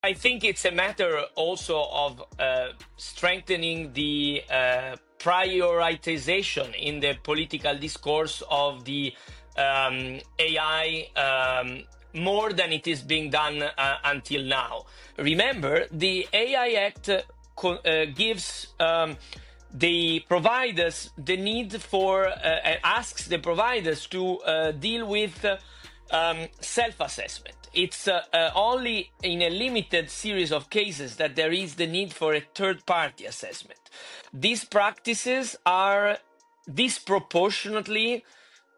I think it's a matter also of strengthening the prioritization in the political discourse of the AI more than it is being done until now. Remember, the AI Act gives the providers the need for, asks the providers to deal with self-assessment. It's only in a limited series of cases that there is the need for a third-party assessment. These practices are disproportionately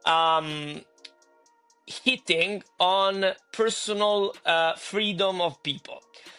hitting on personal freedom of people.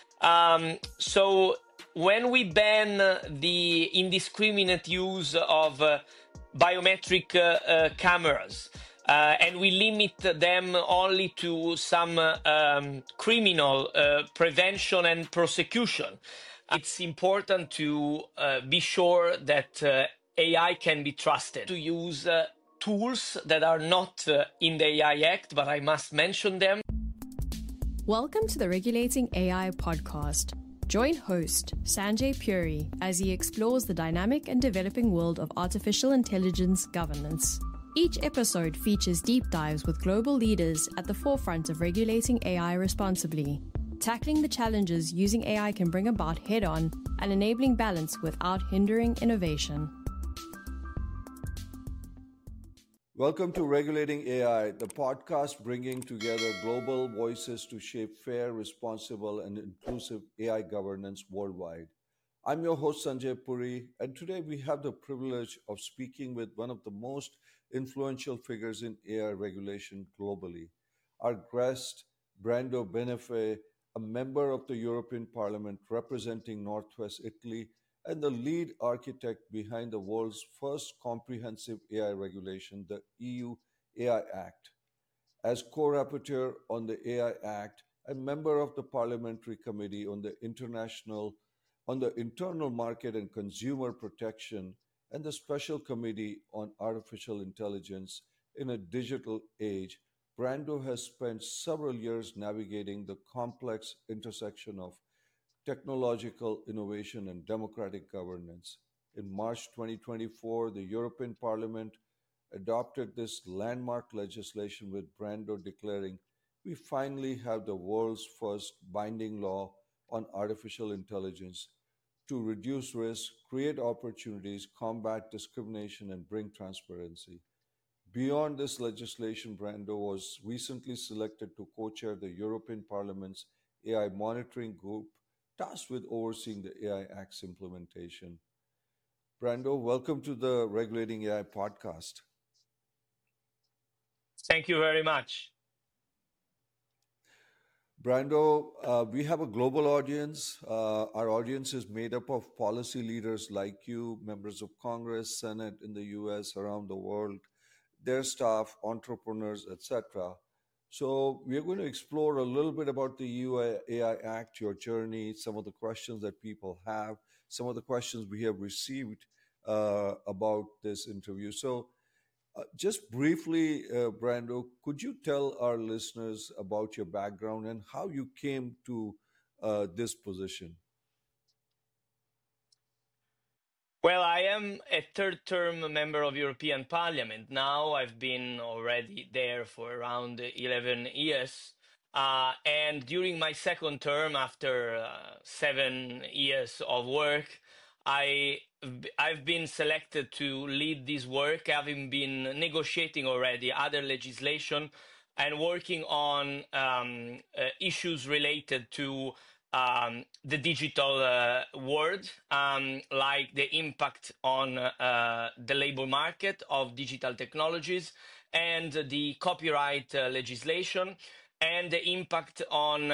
So when we ban the indiscriminate use of biometric cameras, and we limit them only to some criminal prevention and prosecution, it's important to be sure that AI can be trusted to use tools that are not in the AI Act, but I must mention them. Welcome to the Regulating AI podcast. Join host Sanjay Puri as he explores the dynamic and developing world of artificial intelligence governance. Each episode features deep dives with global leaders at the forefront of regulating AI responsibly, tackling the challenges using AI can bring about head-on and enabling balance without hindering innovation. Welcome to Regulating AI, the podcast bringing together global voices to shape fair, responsible, and inclusive AI governance worldwide. I'm your host, Sanjay Puri, and today we have the privilege of speaking with one of the most influential figures in AI regulation globally. Our guest, Brando Benifei, a member of the European Parliament representing Northwest Italy, and the lead architect behind the world's first comprehensive AI regulation, the EU AI Act. As co-rapporteur on the AI Act and member of the Parliamentary Committee on the Internal Market and Consumer Protection and the Special Committee on Artificial Intelligence in a Digital Age, Brando has spent several years navigating the complex intersection of technological innovation and democratic governance. In March 2024, the European Parliament adopted this landmark legislation with Brando declaring, "We finally have the world's first binding law on artificial intelligence to reduce risk, create opportunities, combat discrimination, and bring transparency." Beyond this legislation, Brando was recently selected to co-chair the European Parliament's AI monitoring group tasked with overseeing the AI Act's implementation. Brando, welcome to the Regulating AI podcast. Thank you very much. Brando, we have a global audience. Our audience is made up of policy leaders like you, members of Congress, Senate in the US, around the world, their staff, entrepreneurs, etc. So we're going to explore a little bit about the EU AI Act, your journey, some of the questions that people have, some of the questions we have received about this interview. So just briefly, Brando, could you tell our listeners about your background and how you came to this position? Well, I am a third-term member of European Parliament. Now I've been already there for around 11 years. And during my second term, after 7 years of work, I, I've been selected to lead this work, having been negotiating already other legislation and working on issues related to the digital world, like the impact on the labor market of digital technologies and the copyright legislation and the impact on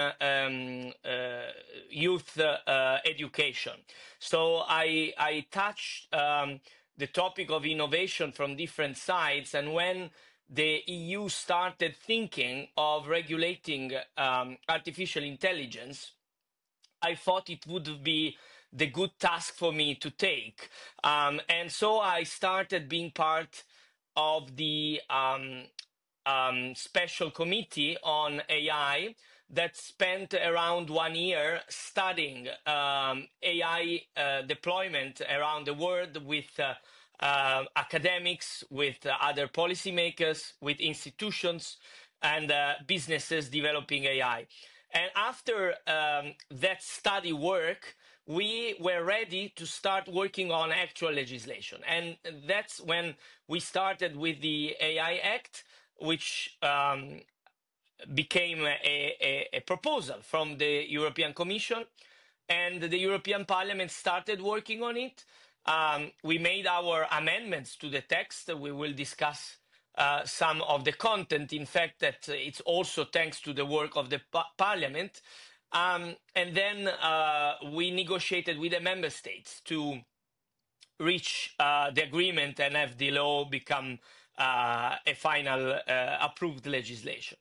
youth education. So I touched the topic of innovation from different sides, and when the EU started thinking of regulating artificial intelligence, I thought it would be the good task for me to take. And so I started being part of the special committee on AI that spent around 1 year studying AI deployment around the world with academics, with other policymakers, with institutions, and businesses developing AI. And after that study work, we were ready to start working on actual legislation. And that's when we started with the AI Act, which became a proposal from the European Commission, and the European Parliament started working on it. We made our amendments to the text. We will discuss some of the content. In fact, that it's also thanks to the work of the Parliament. And then we negotiated with the member states to reach the agreement and have the law become a final approved legislation.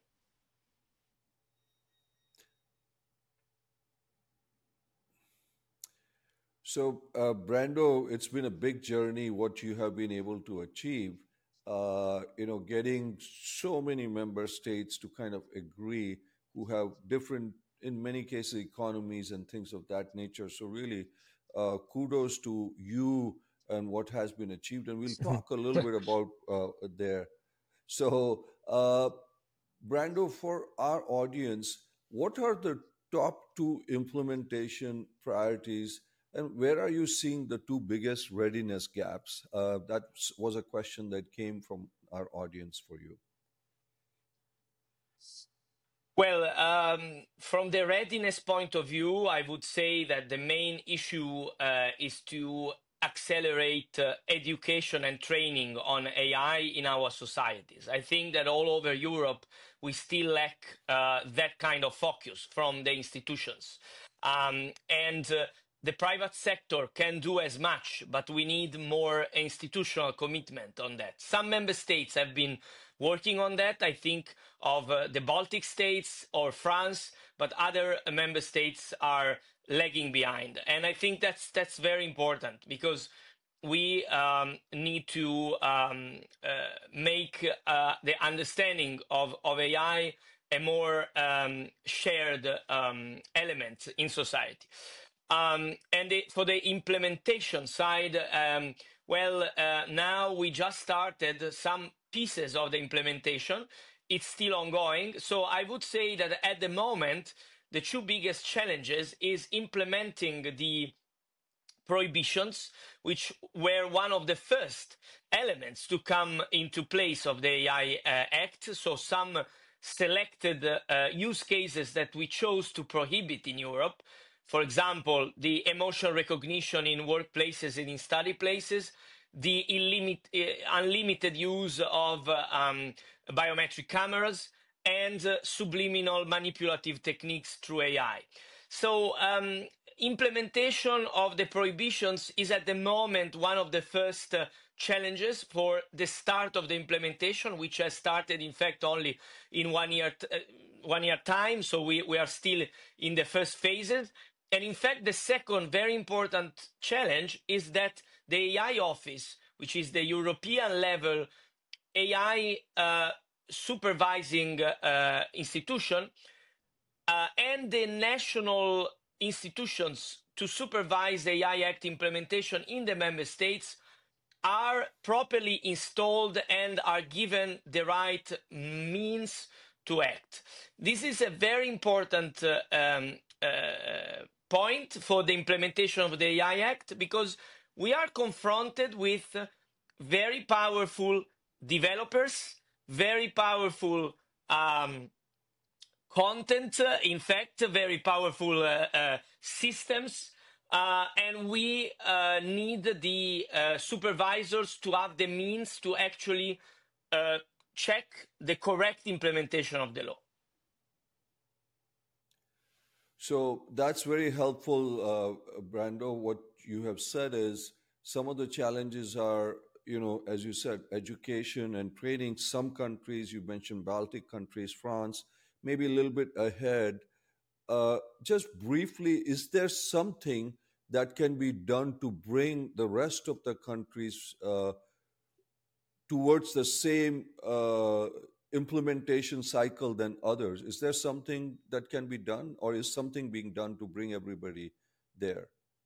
So, Brando, it's been a big journey what you have been able to achieve. Getting so many member states to kind of agree who have different, in many cases, economies and things of that nature. So, really, kudos to you and what has been achieved. And we'll talk a little bit about there. So, Brando, for our audience, what are the top two implementation priorities, and where are you seeing the two biggest readiness gaps? That was a question that came from our audience for you. Well, from the readiness point of view, I would say that the main issue is to accelerate education and training on AI in our societies. I think that all over Europe, we still lack that kind of focus from the institutions. The private sector can do as much, but we need more institutional commitment on that. Some member states have been working on that. I think of the Baltic states or France, but other member states are lagging behind. And I think that's very important, because we need to make the understanding of AI a more shared element in society. For the implementation side, now we just started some pieces of the implementation. It's still ongoing. So I would say that at the moment, the two biggest challenges is implementing the prohibitions, which were one of the first elements to come into place of the AI Act. So some selected use cases that we chose to prohibit in Europe. For example, the emotion recognition in workplaces and in study places, the unlimited use of biometric cameras, and subliminal manipulative techniques through AI. So implementation of the prohibitions is at the moment one of the first challenges for the start of the implementation, which has started, in fact, only in 1 year time. So we are still in the first phases. And in fact, the second very important challenge is that the AI office, which is the European level AI supervising institution, and the national institutions to supervise the AI Act implementation in the member states are properly installed and are given the right means to act. This is a very important point for the implementation of the AI Act, because we are confronted with very powerful developers, very powerful content, in fact, very powerful systems, and we need the supervisors to have the means to actually check the correct implementation of the law. So that's very helpful, Brando. What you have said is some of the challenges are, as you said, education and training. Some countries, you mentioned Baltic countries, France, maybe a little bit ahead. Just briefly, is there something that can be done to bring the rest of the countries towards the same implementation cycle than others. Is there something that can be done, or is something being done to bring everybody there?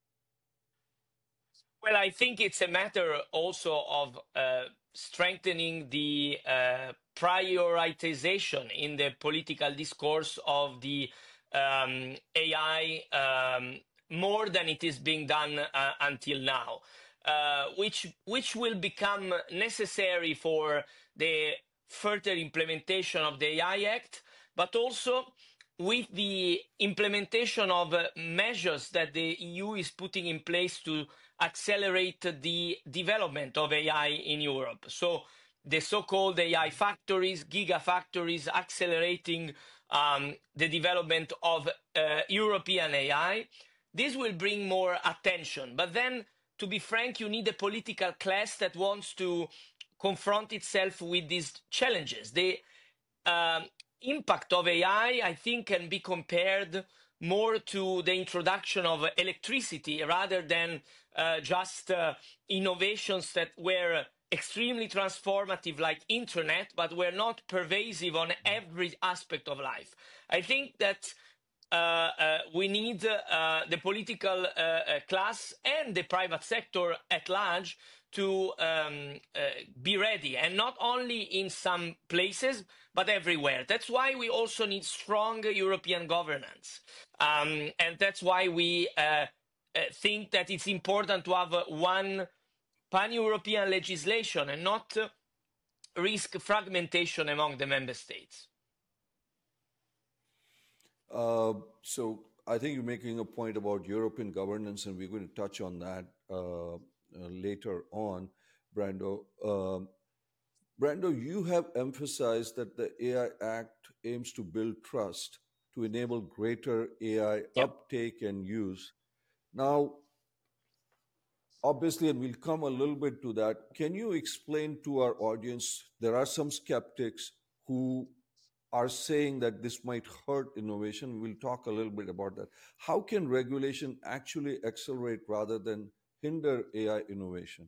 Well, I think it's a matter also of strengthening the prioritization in the political discourse of the AI more than it is being done until now, which will become necessary for the further implementation of the AI Act, but also with the implementation of measures that the EU is putting in place to accelerate the development of AI in Europe. So the so-called AI factories, gigafactories, accelerating the development of European AI. This will bring more attention. But then, to be frank, you need a political class that wants to confront itself with these challenges. The impact of AI, I think, can be compared more to the introduction of electricity rather than just innovations that were extremely transformative like internet, but were not pervasive on every aspect of life. I think that we need the political class and the private sector at large to be ready, and not only in some places, but everywhere. That's why we also need strong European governance. And that's why we think that it's important to have one pan-European legislation and not risk fragmentation among the member states. So I think you're making a point about European governance, and we're going to touch on that later on, Brando. Brando, you have emphasized that the AI Act aims to build trust to enable greater AI uptake and use. Now, obviously, and we'll come a little bit to that, can you explain to our audience, there are some skeptics who are saying that this might hurt innovation. We'll talk a little bit about that. How can regulation actually accelerate rather than hinder AI innovation?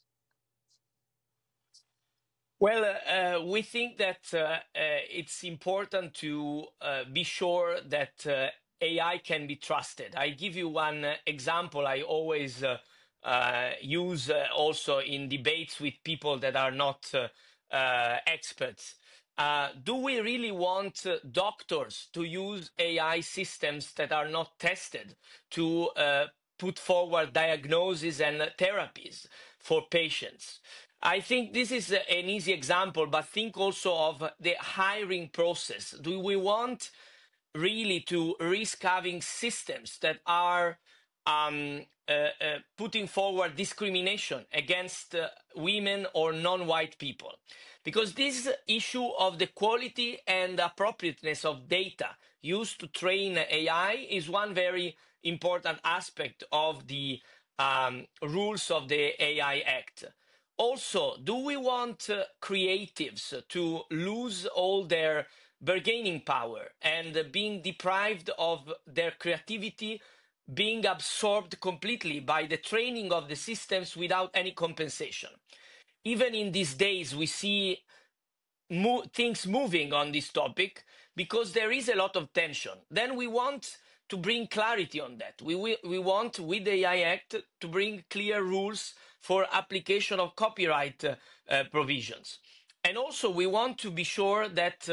Well, we think that it's important to be sure that AI can be trusted. I give you one example I always use also in debates with people that are not experts. Do we really want doctors to use AI systems that are not tested to put forward diagnoses and therapies for patients? I think this is an easy example, but think also of the hiring process. Do we want really to risk having systems that are putting forward discrimination against women or non-white people? Because this issue of the quality and appropriateness of data used to train AI is one very important aspect of the rules of the AI Act. Also, do we want creatives to lose all their bargaining power and being deprived of their creativity, being absorbed completely by the training of the systems without any compensation? Even in these days, we see things moving on this topic because there is a lot of tension. Then we want to bring clarity on that. We want, with the AI Act, to bring clear rules for application of copyright provisions. And also, we want to be sure that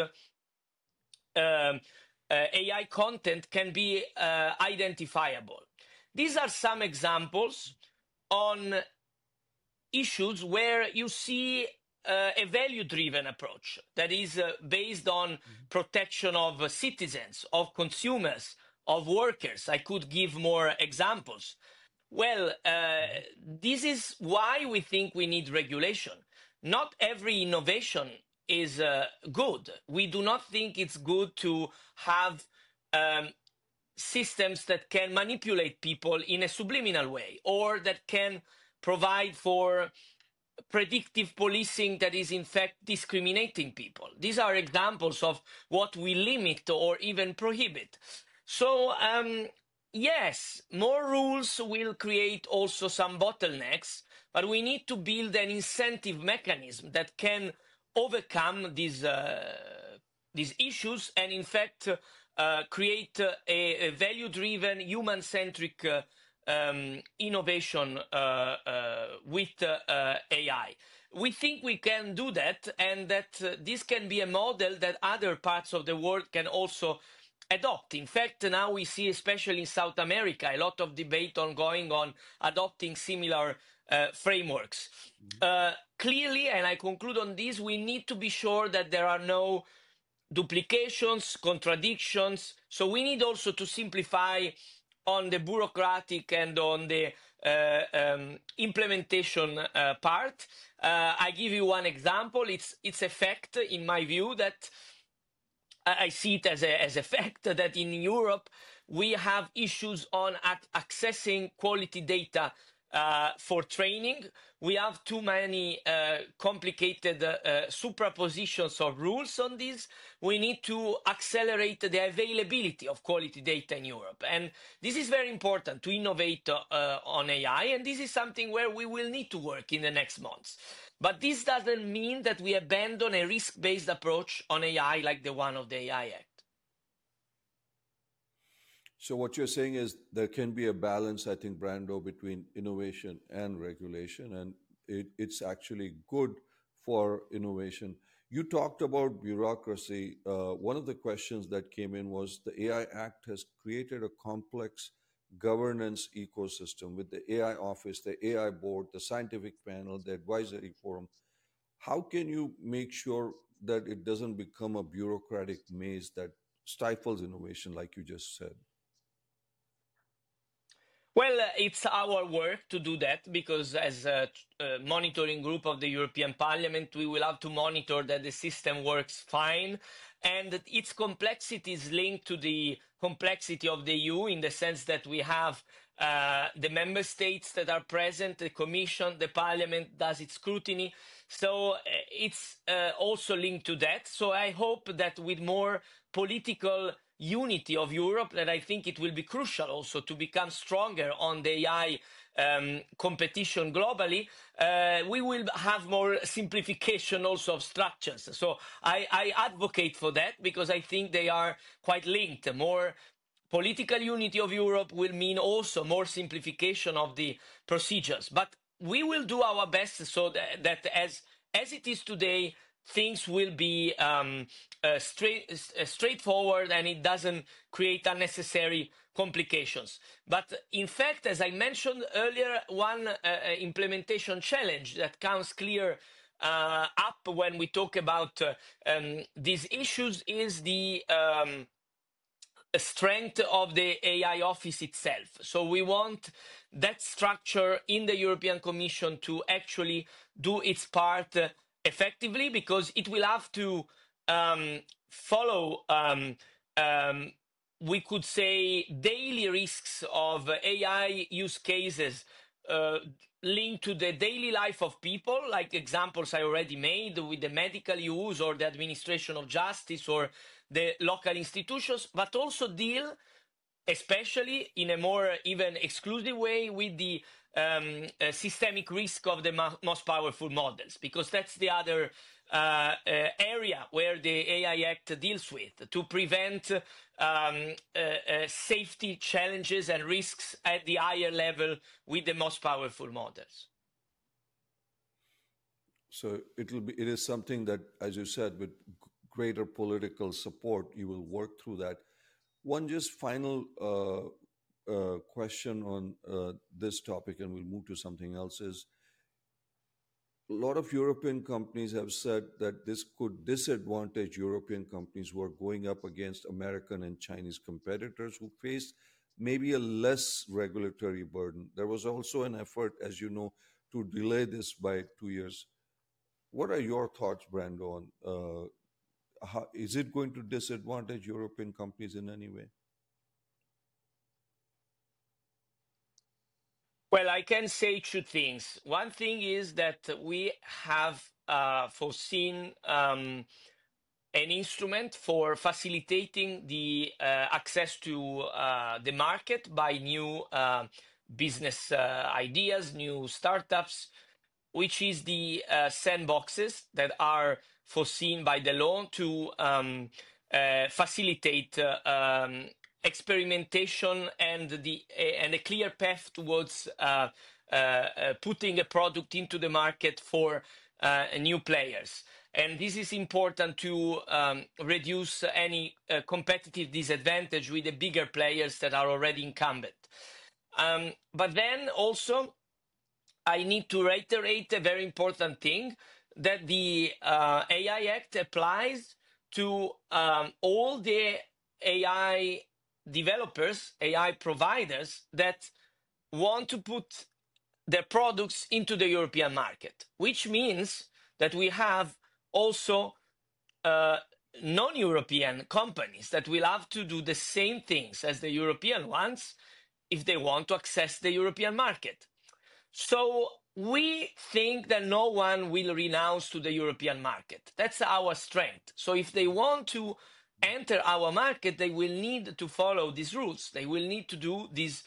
AI content can be identifiable. These are some examples on issues where you see a value-driven approach that is based on protection of citizens, of consumers, of workers. I could give more examples. Well, this is why we think we need regulation. Not every innovation is good. We do not think it's good to have systems that can manipulate people in a subliminal way, or that can provide for predictive policing that is in fact discriminating people. These are examples of what we limit or even prohibit. So yes, more rules will create also some bottlenecks, but we need to build an incentive mechanism that can overcome these issues and, in fact, create a value-driven, human-centric innovation with AI. We think we can do that, and that this can be a model that other parts of the world can also adopt. In fact, now we see, especially in South America, a lot of debate ongoing on adopting similar frameworks. Clearly, and I conclude on this, we need to be sure that there are no duplications, contradictions. So we need also to simplify on the bureaucratic and on the implementation part. I give you one example. It's a fact, in my view, that I see it as a fact that in Europe we have issues on accessing quality data for training. We have too many complicated superpositions of rules on this. We need to accelerate the availability of quality data in Europe. And this is very important to innovate on AI. And this is something where we will need to work in the next months. But this doesn't mean that we abandon a risk-based approach on AI like the one of the AI Act. So what you're saying is there can be a balance, I think, Brando, between innovation and regulation, and it's actually good for innovation. You talked about bureaucracy. One of the questions that came in was the AI Act has created a complex governance ecosystem with the AI office, the AI board, the scientific panel, the advisory forum. How can you make sure that it doesn't become a bureaucratic maze that stifles innovation, like you just said? Well, it's our work to do that, because as a monitoring group of the European Parliament, we will have to monitor that the system works fine, and that its complexity is linked to the complexity of the EU, in the sense that we have the member states that are present, the Commission, the Parliament does its scrutiny. So it's also linked to that. So I hope that with more political unity of Europe, that I think it will be crucial also to become stronger on the AI competition globally, we will have more simplification also of structures. So I advocate for that, because I think they are quite linked. More political unity of Europe will mean also more simplification of the procedures. But we will do our best so that as it is today, things will be straightforward, and it doesn't create unnecessary complications. But in fact, as I mentioned earlier, one implementation challenge that comes clear up when we talk about these issues is the strength of the AI office itself. So we want that structure in the European Commission to actually do its part effectively, because it will have to follow, we could say, daily risks of AI use cases linked to the daily life of people, like examples I already made with the medical use or the administration of justice or the local institutions, but also deal, especially in a more even exclusive way, with the systemic risk of the most powerful models, because that's the other area where the AI Act deals with, to prevent safety challenges and risks at the higher level with the most powerful models. So it is something that, as you said, with greater political support, you will work through that. One just final question on this topic, and we'll move to something else, is a lot of European companies have said that this could disadvantage European companies who are going up against American and Chinese competitors who face maybe a less regulatory burden. There was also an effort, as you know, to delay this by 2 years. What are your thoughts, Brando, on is it going to disadvantage European companies in any way? Well, I can say two things. One thing is that we have foreseen an instrument for facilitating the access to the market by new business ideas, new startups, which is the sandboxes that are foreseen by the law to facilitate experimentation and a clear path towards putting a product into the market for new players. And this is important to reduce any competitive disadvantage with the bigger players that are already incumbent. But then also, I need to reiterate a very important thing, that the AI Act applies to all the AI developers, AI providers that want to put their products into the European market, which means that we have also non-European companies that will have to do the same things as the European ones if they want to access the European market. So we think that no one will renounce to the European market. That's our strength. So if they want to enter our market, they will need to follow these rules. They will need to do these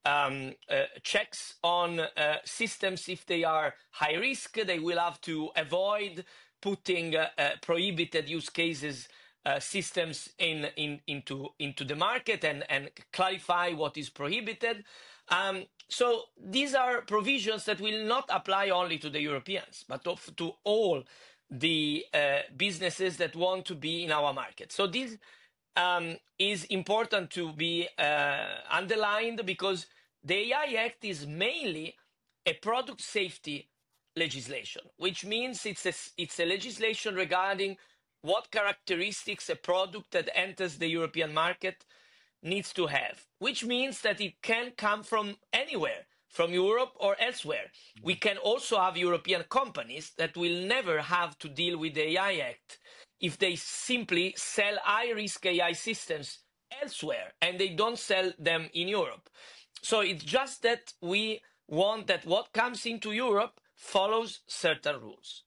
checks on systems. If they are high risk, they will have to avoid putting prohibited use cases systems into the market and clarify what is prohibited. So these are provisions that will not apply only to the Europeans, but to all the businesses that want to be in our market. So this is important to be underlined, because the AI Act is mainly a product safety legislation, which means it's a legislation regarding what characteristics a product that enters the European market needs to have, which means that it can come from anywhere, from Europe or elsewhere. We can also have European companies that will never have to deal with the AI Act if they simply sell high-risk AI systems elsewhere and they don't sell them in Europe. So it's just that we want that what comes into Europe follows certain rules.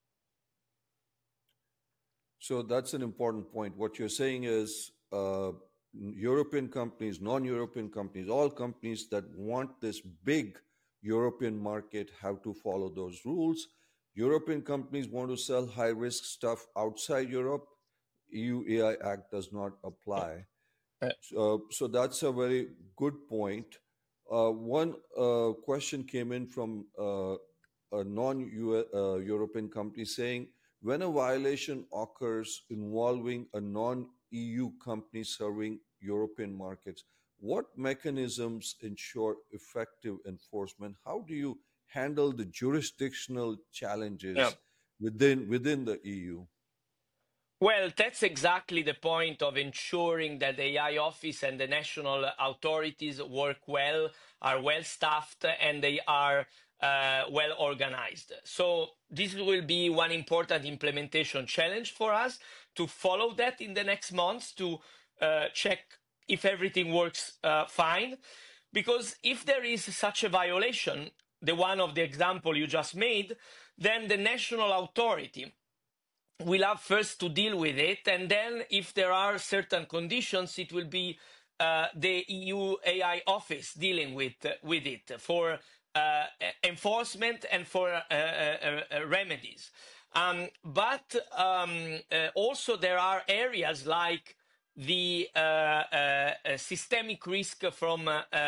So that's an important point. What you're saying is European companies, non-European companies, all companies that want this big European market have to follow those rules. European companies want to sell high-risk stuff outside Europe. EU AI Act does not apply. So that's a very good point. One question came in from a non-European company saying, when a violation occurs involving a non-EU company serving European markets, what mechanisms ensure effective enforcement? How do you handle the jurisdictional challenges within the EU? Well, that's exactly the point of ensuring that the AI office and the national authorities work well, are well staffed, and they are well organized. So this will be one important implementation challenge for us, to follow that in the next months, to check if everything works fine. Because if there is such a violation, the one of the example you just made, then the national authority will have first to deal with it, and then if there are certain conditions, it will be the EU AI office dealing with it for enforcement and for remedies. But also there are areas like the systemic risk from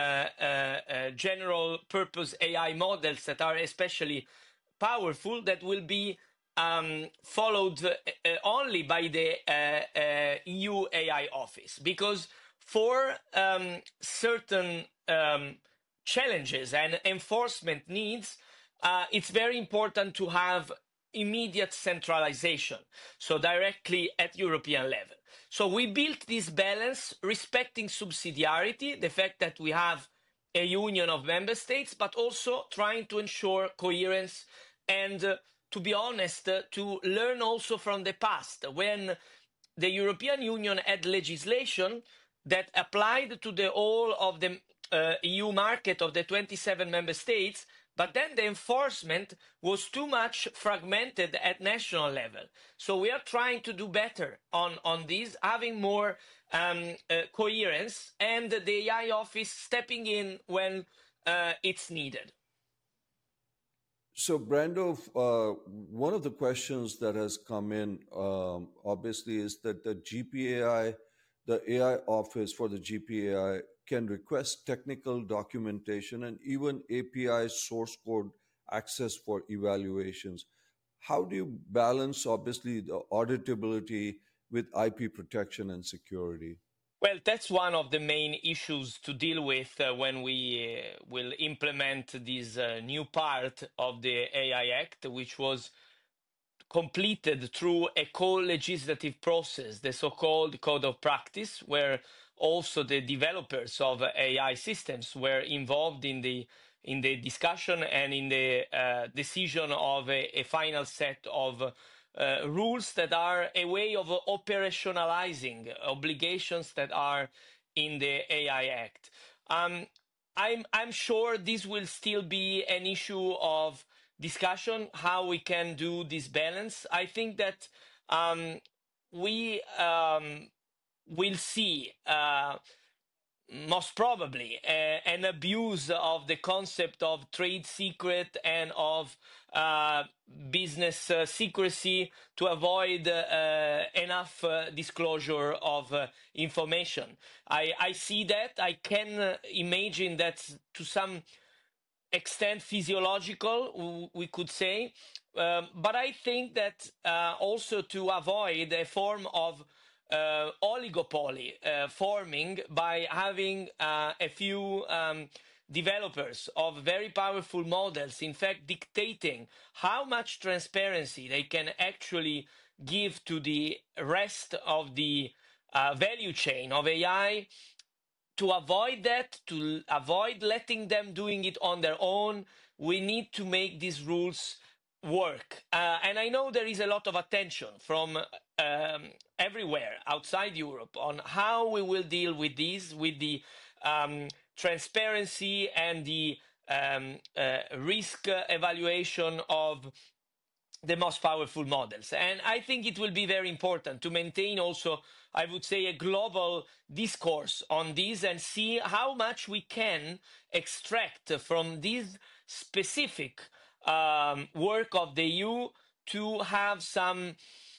general purpose AI models that are especially powerful, that will be followed only by the EU AI office, because for certain challenges and enforcement needs, it's very important to have immediate centralization, so directly at European level. So we built this balance, respecting subsidiarity, the fact that we have a union of member states, but also trying to ensure coherence and to be honest, to learn also from the past, when the European Union had legislation that applied to the whole of the EU market of the 27 member states, but then the enforcement was too much fragmented at national level. So we are trying to do better on this, having more coherence, and the AI office stepping in when it's needed. So, Brando, one of the questions that has come in, obviously, is that the GPAI, the AI office for the GPAI, can request technical documentation and even API source code access for evaluations. How do you balance, obviously, the auditability with IP protection and security? Well, that's one of the main issues to deal with when we will implement this new part of the AI Act, which was completed through a co-legislative process, the so-called Code of Practice, where also the developers of AI systems were involved in the discussion and in the decision of a final set of rules that are a way of operationalizing obligations that are in the AI Act. Um, I'm sure this will still be an issue of discussion how we can do this balance. I think that we will see most probably an abuse of the concept of trade secret and of uh, business secrecy to avoid enough disclosure of information. I see that. I can imagine that to some extent physiological, we could say. But I think that also to avoid a form of oligopoly forming by having a few developers of very powerful models, in fact, dictating how much transparency they can actually give to the rest of the value chain of AI. To avoid that, to avoid letting them doing it on their own, we need to make these rules work. And I know there is a lot of attention from everywhere outside Europe on how we will deal with these, with the transparency and the risk evaluation of the most powerful models. And I think it will be very important to maintain also, I would say, a global discourse on this and see how much we can extract from this specific work of the EU to have some,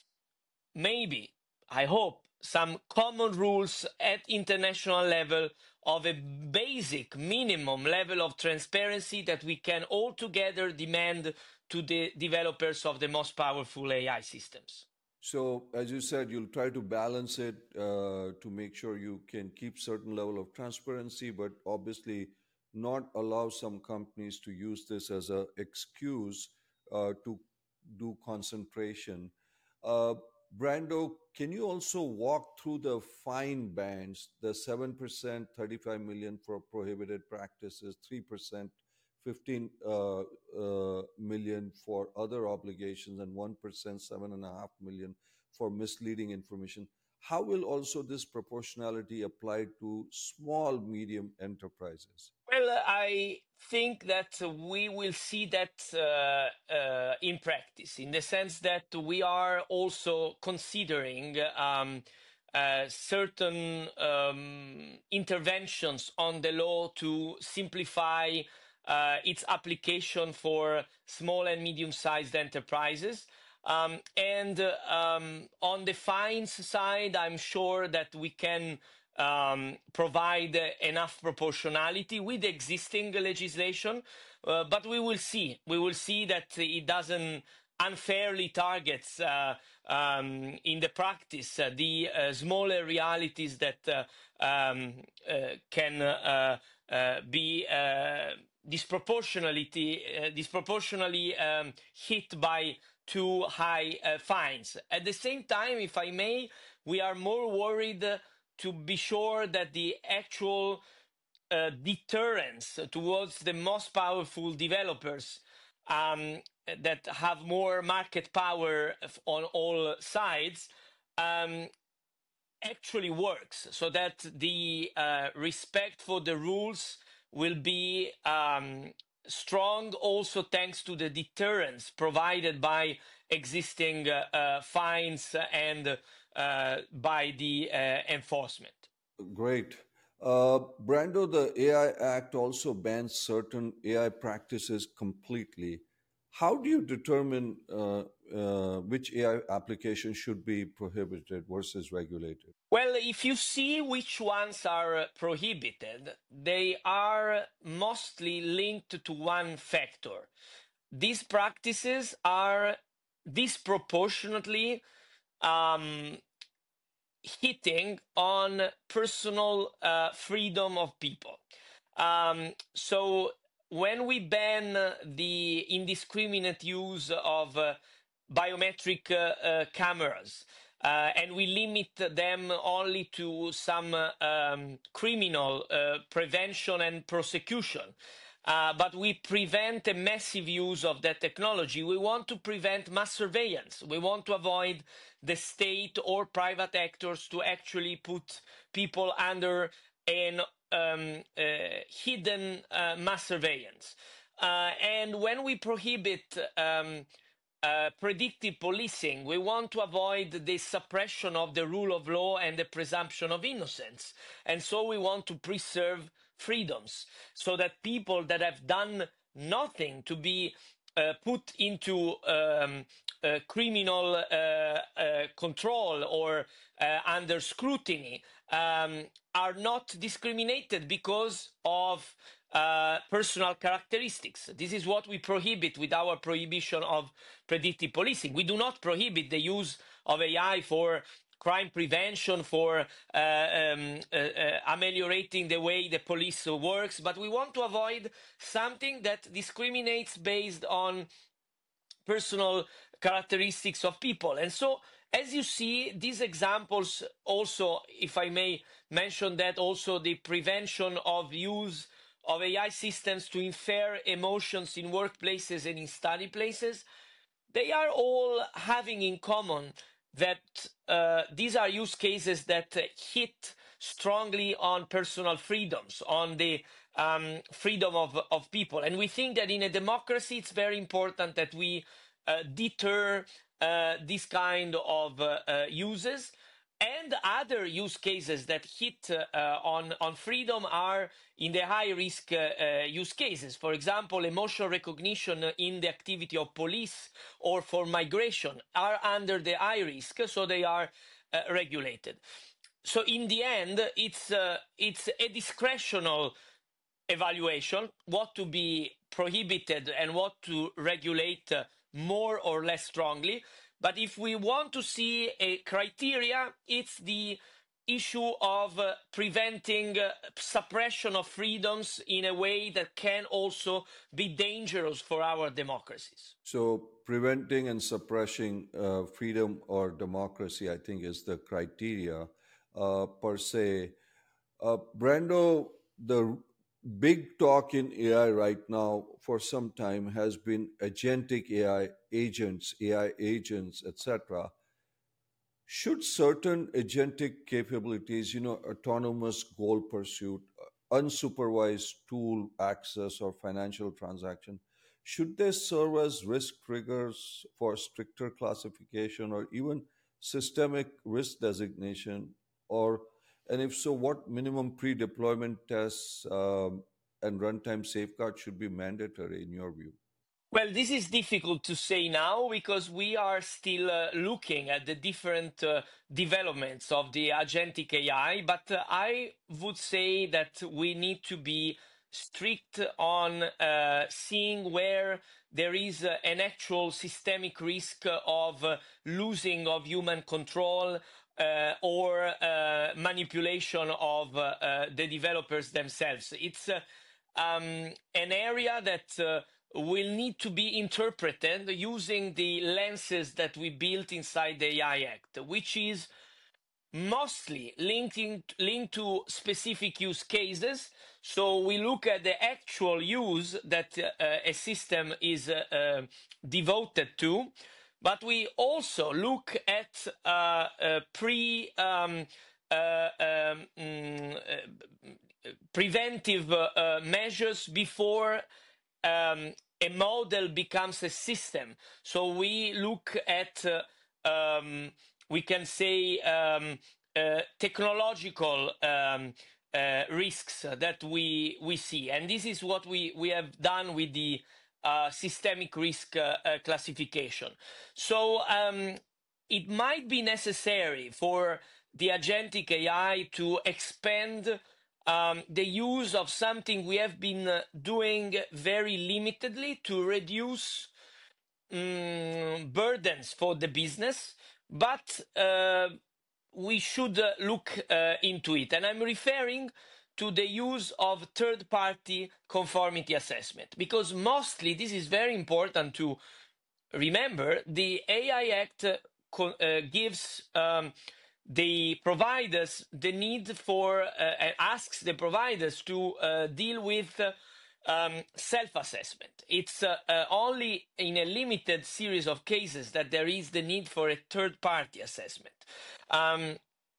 maybe, I hope, some common rules at international level of a basic minimum level of transparency that we can all together demand to the developers of the most powerful AI systems. So, as you said, you'll try to balance it to make sure you can keep certain level of transparency, but obviously not allow some companies to use this as an excuse to do concentration. Uh, Brando, can you also walk through the fine bands, the 7%, 35 million for prohibited practices, 3%, 15 million for other obligations, and 1%, 7.5 million for misleading information? How will also this proportionality apply to small, medium enterprises? Well, I think that we will see that in practice, in the sense that we are also considering certain interventions on the law to simplify its application for small and medium-sized enterprises. And on the fines side, I'm sure that we can provide enough proportionality with existing legislation, but we will see. We will see that it doesn't unfairly targets in the practice the smaller realities that can be disproportionately hit by too high fines. At the same time, if I may, we are more worried to be sure that the actual deterrence towards the most powerful developers that have more market power on all sides actually works, so that the respect for the rules will be strong, also thanks to the deterrence provided by existing fines and by the enforcement. Great. Brando, the AI Act also bans certain AI practices completely. How do you determine which AI application should be prohibited versus regulated? Well, if you see which ones are prohibited, they are mostly linked to one factor. These practices are disproportionately um, hitting on personal freedom of people. So when we ban the indiscriminate use of biometric cameras, and we limit them only to some criminal prevention and prosecution, but we prevent a massive use of that technology. We want to prevent mass surveillance. We want to avoid the state or private actors to actually put people under an hidden mass surveillance. And when we prohibit predictive policing, we want to avoid the suppression of the rule of law and the presumption of innocence. And so we want to preserve freedoms so that people that have done nothing to be put into criminal control or under scrutiny are not discriminated because of personal characteristics. This is what we prohibit with our prohibition of predictive policing. We do not prohibit the use of AI for crime prevention, for ameliorating the way the police works, but we want to avoid something that discriminates based on personal characteristics of people. And so, as you see, these examples also, if I may mention that, also the prevention of use of AI systems to infer emotions in workplaces and in study places, they are all having in common that these are use cases that hit strongly on personal freedoms, on the freedom of people. And we think that in a democracy, it's very important that we deter this kind of uses. And other use cases that hit on freedom are in the high-risk use cases. For example, emotional recognition in the activity of police or for migration are under the high risk, so they are regulated. So in the end, it's a discretional evaluation, what to be prohibited and what to regulate more or less strongly. But if we want to see a criteria, it's the issue of preventing suppression of freedoms in a way that can also be dangerous for our democracies. So, preventing and suppressing freedom or democracy, I think, is the criteria per se. Brando, the big talk in AI right now for some time has been agentic AI agents, etc. Should certain agentic capabilities, autonomous goal pursuit, unsupervised tool access, or financial transaction, should they serve as risk triggers for stricter classification or even systemic risk designation? Or, and if so, what minimum pre-deployment tests and runtime safeguards should be mandatory in your view? Well, this is difficult to say now because we are still looking at the different developments of the agentic AI, but I would say that we need to be strict on seeing where there is an actual systemic risk of losing of human control or manipulation of the developers themselves. It's an area that will need to be interpreted using the lenses that we built inside the AI Act, which is mostly linked to specific use cases. So we look at the actual use that a system is devoted to, but we also look at preventive measures before a model becomes a system. So we look at, we can say, technological risks that we see. And this is what we have done with the systemic risk classification. So it might be necessary for the agentic AI to expand the use of something we have been doing very limitedly to reduce burdens for the business, but we should look into it. And I'm referring to the use of third-party conformity assessment, because mostly, this is very important to remember, the AI Act gives the providers the need for, asks the providers to deal with self-assessment. It's only in a limited series of cases that there is the need for a third-party assessment. And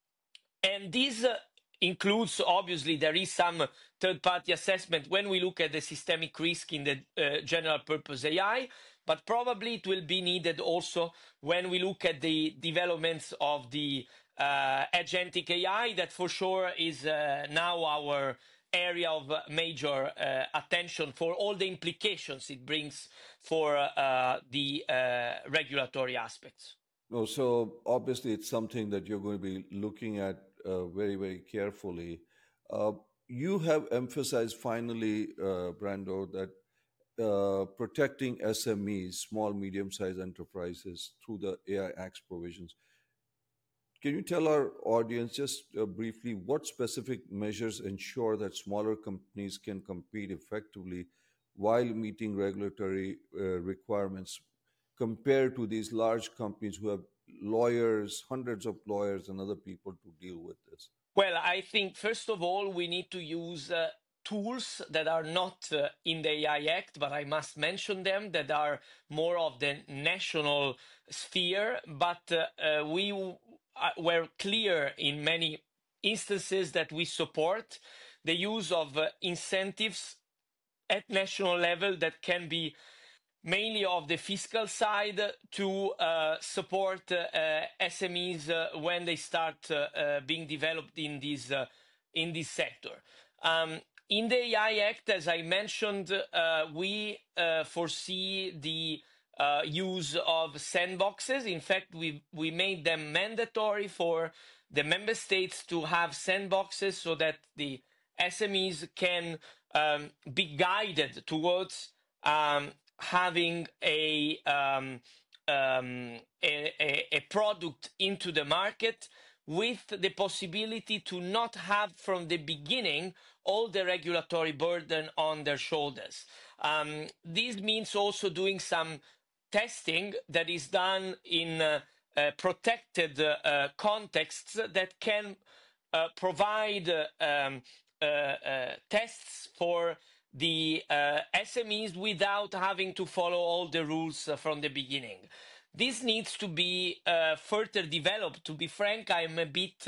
this includes, obviously, there is some third-party assessment when we look at the systemic risk in the general purpose AI, but probably it will be needed also when we look at the developments of the agentic AI, that for sure is now our area of major attention for all the implications it brings for the regulatory aspects. No, so obviously it's something that you're going to be looking at very, very carefully. You have emphasized finally, Brando, that protecting SMEs, small, medium-sized enterprises, through the AI Act's provisions. Can you tell our audience just briefly what specific measures ensure that smaller companies can compete effectively while meeting regulatory requirements compared to these large companies who have lawyers, hundreds of lawyers, and other people to deal with this? Well, I think, first of all, we need to use tools that are not in the AI Act, but I must mention them, that are more of the national sphere. But we were clear in many instances that we support the use of incentives at national level that can be mainly of the fiscal side to support SMEs when they start being developed in this sector. In the AI Act, as I mentioned, we foresee the use of sandboxes. In fact, we made them mandatory for the member states to have sandboxes so that the SMEs can be guided towards having a product into the market with the possibility to not have from the beginning all the regulatory burden on their shoulders. This means also doing some testing that is done in protected contexts that can provide tests for the SMEs without having to follow all the rules from the beginning. This needs to be further developed. To be frank, I'm a bit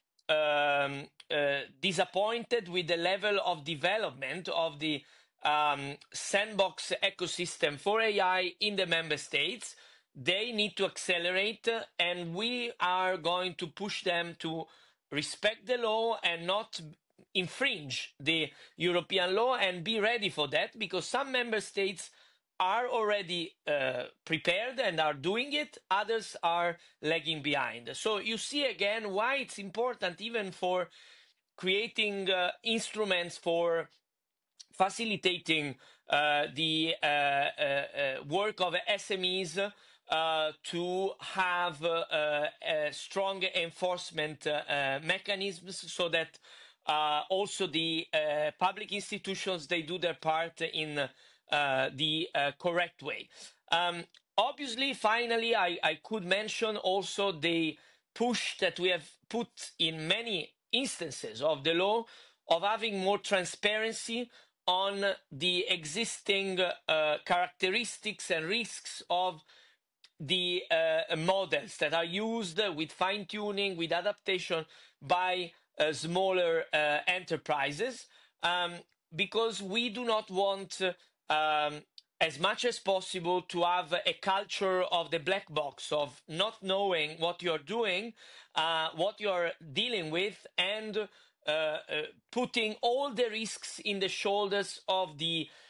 disappointed with the level of development of the sandbox ecosystem for AI in the member states. They need to accelerate, and we are going to push them to respect the law and not infringe the European law, and be ready for that, because some member states are already prepared and are doing it, others are lagging behind. So you see again why it's important, even for creating instruments for facilitating the work of SMEs to have strong enforcement mechanisms, so that also the public institutions, they do their part in the correct way. Obviously, finally, I could mention also the push that we have put in many instances of the law of having more transparency on the existing characteristics and risks of the models that are used, with fine-tuning, with adaptation by smaller enterprises, because we do not want as much as possible to have a culture of the black box, of not knowing what you're doing, what you're dealing with, and putting all the risks in the shoulders of the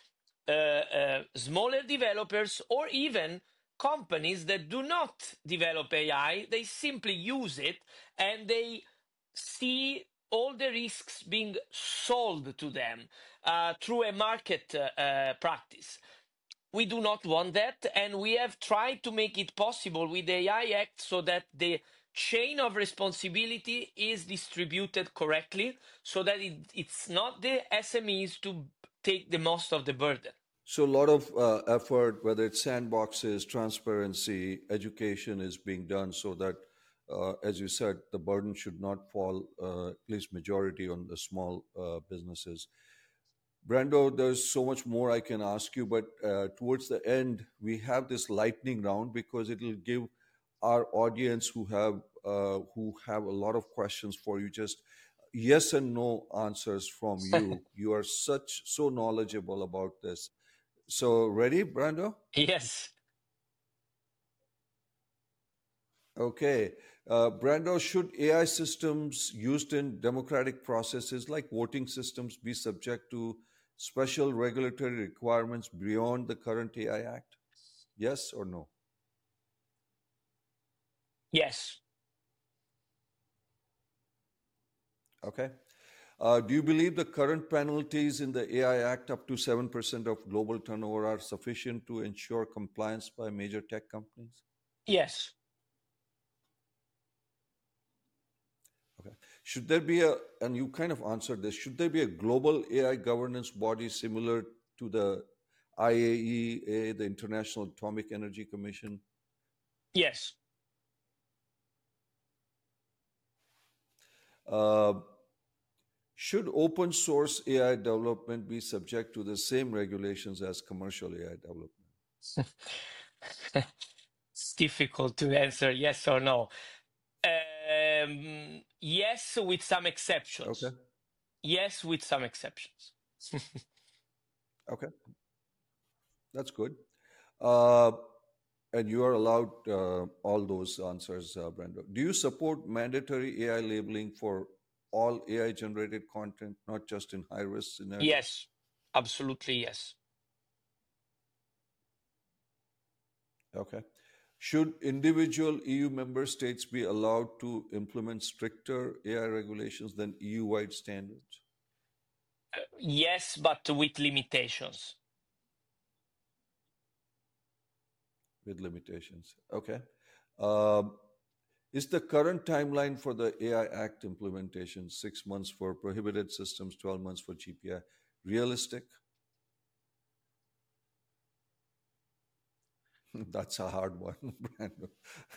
smaller developers or even companies that do not develop AI, they simply use it and they see all the risks being sold to them through a market practice. We do not want that, and we have tried to make it possible with the AI Act so that the chain of responsibility is distributed correctly so that it's not the SMEs to take the most of the burden. So a lot of effort, whether it's sandboxes, transparency, education, is being done so that, as you said, the burden should not fall, at least majority, on the small businesses. Brando, there's so much more I can ask you, but towards the end, we have this lightning round because it'll give our audience who have a lot of questions for you just yes and no answers from you. You are so knowledgeable about this. So ready, Brando? Yes. Okay. Brando, should AI systems used in democratic processes like voting systems be subject to special regulatory requirements beyond the current AI Act? Yes or no? Yes. Okay. Do you believe the current penalties in the AI Act up to 7% of global turnover are sufficient to ensure compliance by major tech companies? Yes. Okay. Should there be and you kind of answered this, should there be a global AI governance body similar to the IAEA, the International Atomic Energy Commission? Yes. Uh, should open source AI development be subject to the same regulations as commercial AI development? It's difficult to answer yes or no. Yes, with some exceptions. Okay. Yes, with some exceptions. Okay. That's good. Uh, and you are allowed all those answers, Brando. Do you support mandatory AI labeling for all AI generated content, not just in high risk scenarios? Yes, absolutely yes. Okay. Should individual EU member states be allowed to implement stricter AI regulations than EU wide standards? Yes, but with limitations. With limitations. Okay. Um, is the current timeline for the AI Act implementation, 6 months for prohibited systems, 12 months for GPI, realistic? That's a hard one, Brando.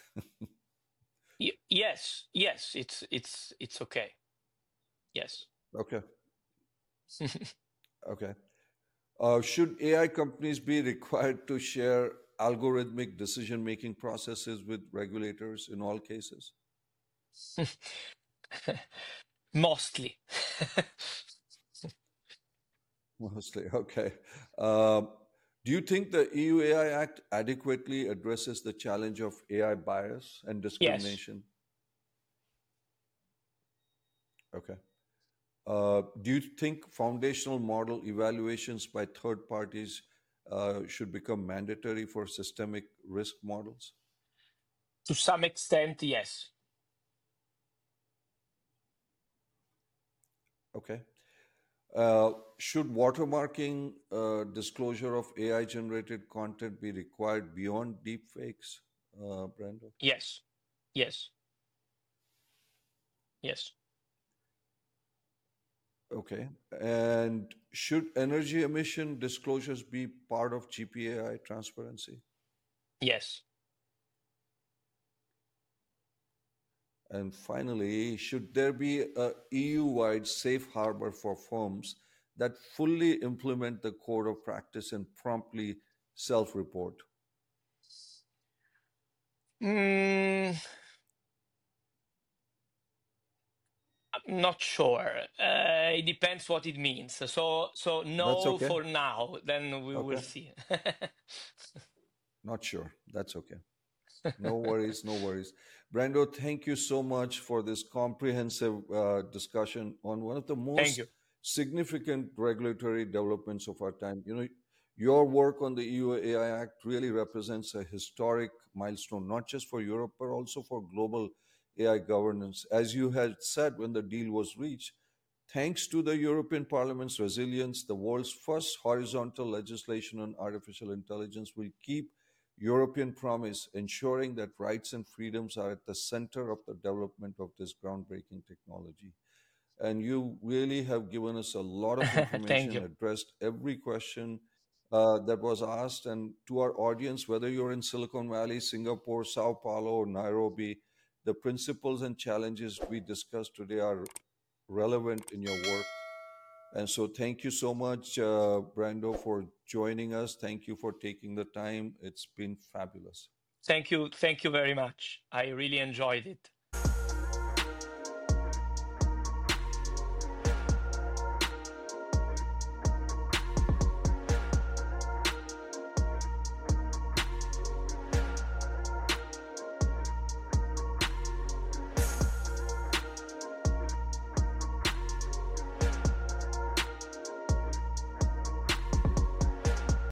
Yes, it's okay. Yes. Okay. Okay. Should AI companies be required to share algorithmic decision making processes with regulators in all cases? Mostly. Mostly. Okay. Um, do you think the EU AI Act adequately addresses the challenge of AI bias and Yes. discrimination? Okay. Do you think foundational model evaluations by third parties should become mandatory for systemic risk models? To some extent, yes. Okay. Should watermarking disclosure of AI generated content be required beyond deepfakes, Brando? Yes. Yes. Yes. Okay. And should energy emission disclosures be part of GPAI transparency? Yes. And finally, should there be a EU-wide safe harbor for firms that fully implement the code of practice and promptly self-report? I'm not sure. It depends what it means. So That's no okay. for now. Then we will Okay. see. Not sure. That's okay. No worries, no worries. Brando, thank you so much for this comprehensive discussion on one of the Thank most you. significant regulatory developments of our time. Your work on the EU AI Act really represents a historic milestone, not just for Europe, but also for global AI governance. As you had said when the deal was reached, thanks to the European Parliament's resilience, the world's first horizontal legislation on artificial intelligence will keep European promise, ensuring that rights and freedoms are at the center of the development of this groundbreaking technology. And you really have given us a lot of Thank information, you. addressed every question that was asked. And to our audience, whether you're in Silicon Valley, Singapore, Sao Paulo, or Nairobi, the principles and challenges we discussed today are relevant in your work. And so, thank you so much, Brando, for joining us. Thank you for taking the time. It's been fabulous. Thank you. Thank you very much. I really enjoyed it.